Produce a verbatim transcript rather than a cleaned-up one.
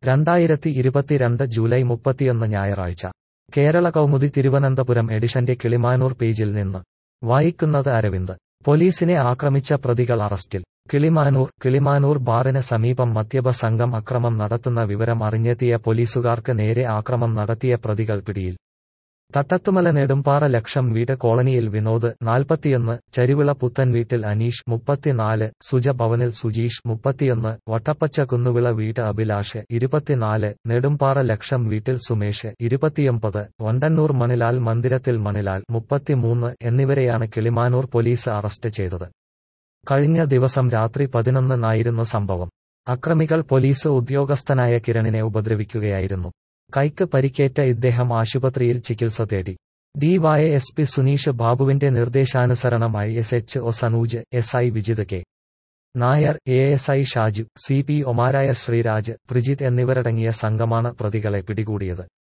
രണ്ടായിരത്തി ഇരുപത്തിരണ്ട് ജൂലൈ മുപ്പത്തിയൊന്ന് ഞായറാഴ്ച കേരള കൗമുദി തിരുവനന്തപുരം എഡിഷന്റെ കിളിമാനൂർ പേജിൽ നിന്ന് വായിക്കുന്നത് അരവിന്ദ്. പോലീസിനെ ആക്രമിച്ച പ്രതികൾ അറസ്റ്റിൽ. കിളിമാനൂർ കിളിമാനൂർ ബാറിന് സമീപം മദ്യപ സംഘം അക്രമം നടത്തുന്ന വിവരം അറിഞ്ഞെത്തിയ പോലീസുകാർക്ക് നേരെ ആക്രമം നടത്തിയ പ്രതികൾ പിടിയിൽ. തട്ടത്തുമല നെടുമ്പാറ ലക്ഷം വീട് കോളനിയിൽ വിനോദ് നാൽപ്പത്തിയൊന്ന്, ചരിവിള പുത്തൻ വീട്ടിൽ അനീഷ് മുപ്പത്തിനാല്, സുജ ഭവനിൽ സുജീഷ് മുപ്പത്തിയൊന്ന്, വട്ടപ്പച്ച കുന്നുവിള വീട് അഭിലാഷ് ഇരുപത്തിനാല്, നെടുമ്പാറ ലക്ഷം വീട്ടിൽ സുമേഷ് ഇരുപത്തിയൊമ്പത്, വണ്ടന്നൂർ മണിലാൽ മന്ദിരത്തിൽ മണിലാൽ മുപ്പത്തിമൂന്ന് എന്നിവരെയാണ് കിളിമാനൂർ പോലീസ് അറസ്റ്റ് ചെയ്തത്. കഴിഞ്ഞ ദിവസം രാത്രി പതിനൊന്നിനായിരുന്നു സംഭവം. അക്രമികൾ പോലീസ് ഉദ്യോഗസ്ഥനായ കിരണിനെ ഉപദ്രവിക്കുകയായിരുന്നു. കൈക്ക് പരിക്കേറ്റ ഇദ്ദേഹം ആശുപത്രിയിൽ ചികിത്സ തേടി. ഡിവൈഎസ്പി സുനീഷ് ബാബുവിന്റെ നിർദ്ദേശാനുസരണമായി S H O Sanuj, S I Vijith K Nair, A S I Shaju, C P ഒമാരായ ശ്രീരാജ്, പ്രിജിത്ത് എന്നിവരടങ്ങിയ സംഘമാണ് പ്രതികളെ പിടികൂടിയത്.